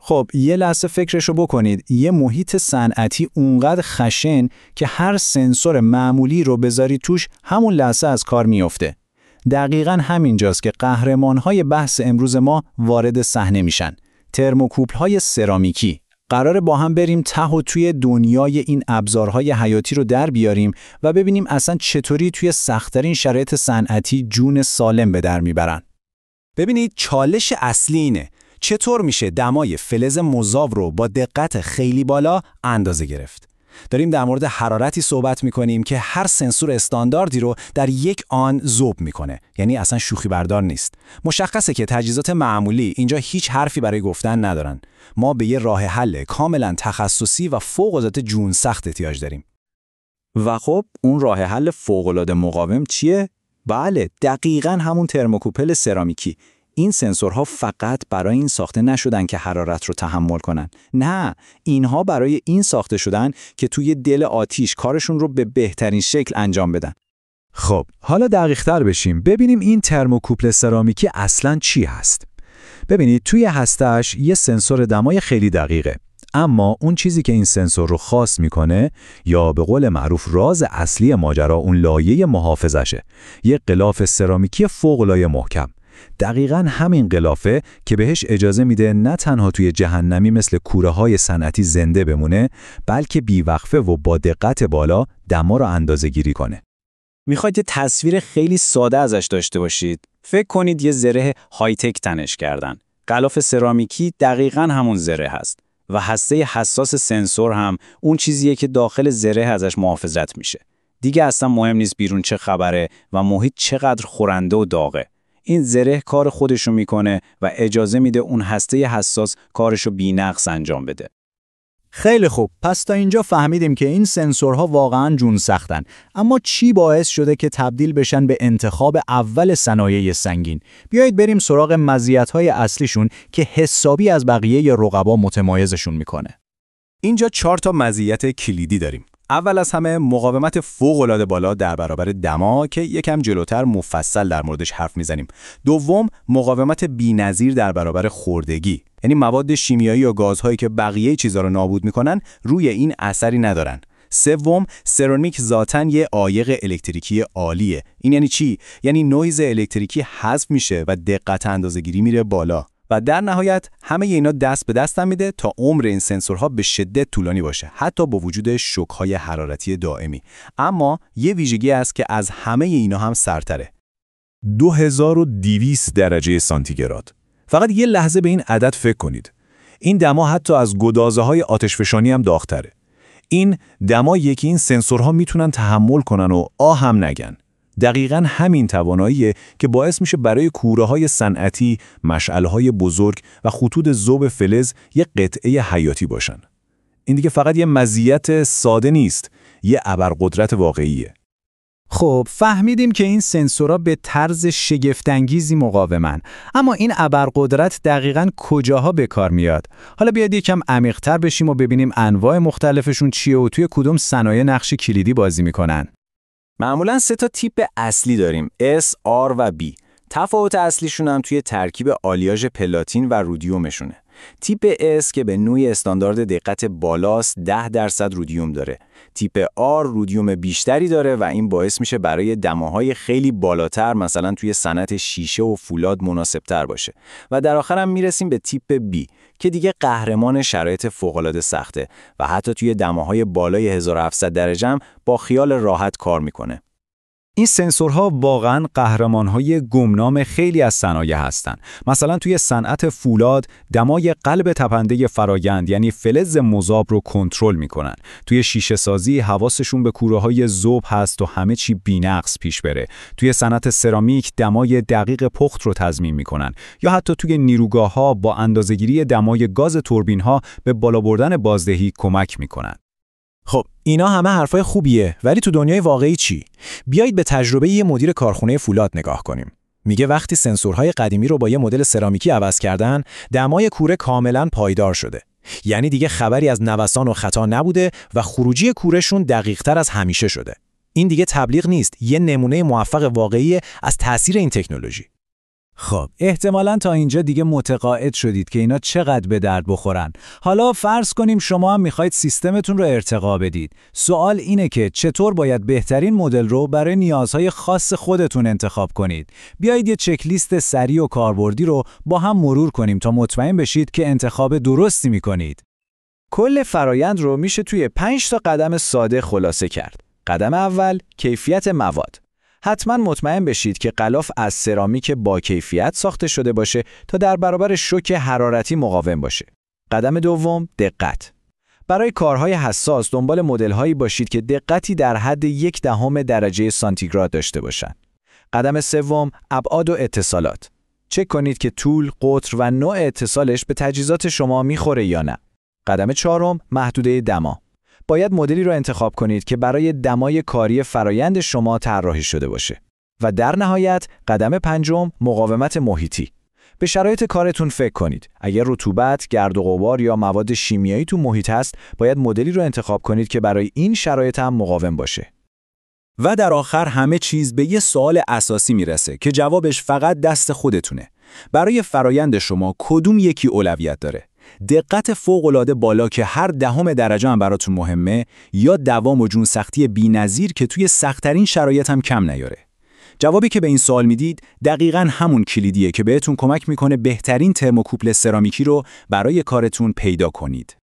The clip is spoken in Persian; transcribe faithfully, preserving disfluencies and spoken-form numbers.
خب یه لحظه فکرشو بکنید، یه محیط صنعتی اونقدر خشن که هر سنسور معمولی رو بذاری توش همون لحظه از کار میفته. دقیقاً همینجاست که قهرمان‌های بحث امروز ما وارد صحنه میشن. ترموکوپل‌های سرامیکی. قراره با هم بریم ته و توی دنیای این ابزارهای حیاتی رو در بیاریم و ببینیم اصلا چطوری توی سخت‌ترین شرایط صنعتی جون سالم به در میبرن. ببینید چالش اصلی اینه. چطور میشه دمای فلز مذاب رو با دقت خیلی بالا اندازه گرفت؟ داریم در مورد حرارتی صحبت میکنیم که هر سنسور استانداردی رو در یک آن ذوب میکنه، یعنی اصلا شوخی بردار نیست. مشخصه که تجهیزات معمولی اینجا هیچ حرفی برای گفتن ندارن. ما به یه راه حل کاملا تخصصی و فوق‌العاده جون سخت احتیاج داریم. و خب اون راه حل فوق‌العاده مقاوم چیه؟ بله، دقیقاً همون ترموکوپل سرامیکی. این سنسورها فقط برای این ساخته نشدن که حرارت رو تحمل کنن. نه، اینها برای این ساخته شدن که توی دل آتیش کارشون رو به بهترین شکل انجام بدن. خب، حالا دقیق‌تر بشیم. ببینیم این ترموکوپل سرامیکی اصلاً چی هست. ببینید توی هسته‌اش یه سنسور دمای خیلی دقیقه. اما اون چیزی که این سنسور رو خاص میکنه یا به قول معروف راز اصلی ماجرا اون لایه محافظشه. یه غلاف سرامیکی فوق‌العاده محکم. دقیقاً همین غلافه که بهش اجازه میده نه تنها توی جهنمی مثل کوره‌های صنعتی زنده بمونه، بلکه بیوقفه و با دقت بالا دما رو اندازه‌گیری کنه. میخواید یه تصویر خیلی ساده ازش داشته باشید. فکر کنید یه زره های تک تنش کردن. غلاف سرامیکی دقیقاً همون زره هست و هسته حساس سنسور هم اون چیزیه که داخل زره ازش محافظت میشه. دیگه اصلا مهم نیست بیرون چه خبره و محیط چقدر خورنده و داغه. این زره کار خودشو میکنه و اجازه میده اون هسته حساس کارشو بی‌نقص انجام بده. خیلی خوب، پس تا اینجا فهمیدیم که این سنسورها واقعاً جون سختن. اما چی باعث شده که تبدیل بشن به انتخاب اول صنایع سنگین؟ بیایید بریم سراغ مزیت‌های اصلیشون که حسابی از بقیه رقبا متمایزشون میکنه. اینجا چهار تا مزیت کلیدی داریم. اول از همه مقاومت فوق‌العاده بالا در برابر دما که یکم جلوتر مفصل در موردش حرف میزنیم. دوم، مقاومت بی‌نظیر در برابر خوردگی، یعنی مواد شیمیایی یا گازهایی که بقیه چیزا رو نابود میکنن روی این اثری ندارن. سوم، سرامیک ذاتاً یه عایق الکتریکی عالیه. این یعنی چی؟ یعنی نویز الکتریکی حذف میشه و دقت اندازه‌گیری میره بالا. و در نهایت همه اینا دست به دست هم میده تا عمر این سنسورها به شدت طولانی باشه، حتی با وجود شوک‌های حرارتی دائمی. اما یه ویژگی است که از همه اینا هم سرتره. دو هزار و دویست درجه سانتیگراد. فقط یه لحظه به این عدد فکر کنید. این دما حتی از گدازه‌های آتشفشانی هم داغ‌تره. این دماییه که این سنسورها میتونن تحمل کنن و آه هم نگن. دقیقاً همین تواناییه که باعث میشه برای کوره‌های صنعتی، مشعل‌های بزرگ و خطوط ذوب فلز یه قطعه حیاتی باشن. این دیگه فقط یه مزیت ساده نیست، یه ابرقدرت واقعیه. خب فهمیدیم که این سنسورها به طرز شگفت‌انگیزی مقاومن، اما این ابرقدرت دقیقاً کجاها به کار میاد؟ حالا بیاید یکم عمیق‌تر بشیم و ببینیم انواع مختلفشون چیه و توی کدوم صنایع نقش کلیدی بازی میکنن. معمولاً سه تا تیپ اصلی داریم: S، R و B. تفاوت اصلیشون هم توی ترکیب آلیاژ پلاتین و رودیومشونه. تیپ S که به نوعی استاندارد دقت بالاست ده درصد رودیوم داره. تیپ R رودیوم بیشتری داره و این باعث میشه برای دماهای خیلی بالاتر مثلا توی صنعت شیشه و فولاد مناسب‌تر باشه. و در آخر هم میرسیم به تیپ B که دیگه قهرمان شرایط فوق‌العاده سخته و حتی توی دماهای بالای هزار و هفتصد درجه هم با خیال راحت کار میکنه. این سنسورها واقعاً قهرمان‌های گمنام خیلی از صنایع هستند. مثلا توی صنعت فولاد دمای قلب تپنده فرایند یعنی فلز مذاب رو کنترل می‌کنن. توی شیشه سازی حواسشون به کوره‌های ذوب هست و همه چی بی‌نقص پیش بره. توی صنعت سرامیک دمای دقیق پخت رو تضمین می‌کنن. یا حتی توی نیروگاه‌ها با اندازه‌گیری دمای گاز توربین‌ها به بالا بردن بازدهی کمک می‌کنن. خب اینا همه حرفای خوبیه، ولی تو دنیای واقعی چی؟ بیایید به تجربه یه مدیر کارخونه فولاد نگاه کنیم. میگه وقتی سنسورهای قدیمی رو با یه مدل سرامیکی عوض کردن، دمای کوره کاملاً پایدار شده. یعنی دیگه خبری از نوسان و خطا نبوده و خروجی کورهشون دقیق‌تر از همیشه شده. این دیگه تبلیغ نیست، یه نمونه موفق واقعی از تأثیر این تکنولوژی. خب احتمالاً تا اینجا دیگه متقاعد شدید که اینا چقدر به درد بخورن. حالا فرض کنیم شما هم میخواید سیستمتون رو ارتقا بدید. سوال اینه که چطور باید بهترین مدل رو برای نیازهای خاص خودتون انتخاب کنید. بیایید یه چک لیست سریع و کاربردی رو با هم مرور کنیم تا مطمئن بشید که انتخاب درستی میکنید. کل فرایند رو میشه توی پنج تا قدم ساده خلاصه کرد. قدم اول، کیفیت مواد. حتما مطمئن بشید که غلاف از سرامیک با کیفیت ساخته شده باشه تا در برابر شوک حرارتی مقاوم باشه. قدم دوم، دقت. برای کارهای حساس دنبال مدل‌هایی باشید که دقتی در حد یک دهم درجه سانتیگراد داشته باشند. قدم سوم، ابعاد و اتصالات. چک کنید که طول، قطر و نوع اتصالش به تجهیزات شما میخوره یا نه. قدم چهارم، محدوده دما. باید مدلی را انتخاب کنید که برای دمای کاری فرایند شما طراحی شده باشه. و در نهایت قدم پنجم، مقاومت محیطی. به شرایط کارتون فکر کنید. اگر رطوبت، گرد و غبار یا مواد شیمیایی تو محیط هست، باید مدلی رو انتخاب کنید که برای این شرایط هم مقاوم باشه. و در آخر همه چیز به یه سوال اساسی میرسه که جوابش فقط دست خودتونه. برای فرایند شما کدوم یکی اولویت داره؟ دقت فوق‌العاده بالا که هر دهم درجه هم براتون مهمه، یا دوام و جون سختی بی‌نظیر که توی سخت‌ترین شرایط هم کم نیاره؟ جوابی که به این سوال میدید دقیقاً همون کلیدیه که بهتون کمک میکنه بهترین ترموکوپل سرامیکی رو برای کارتون پیدا کنید.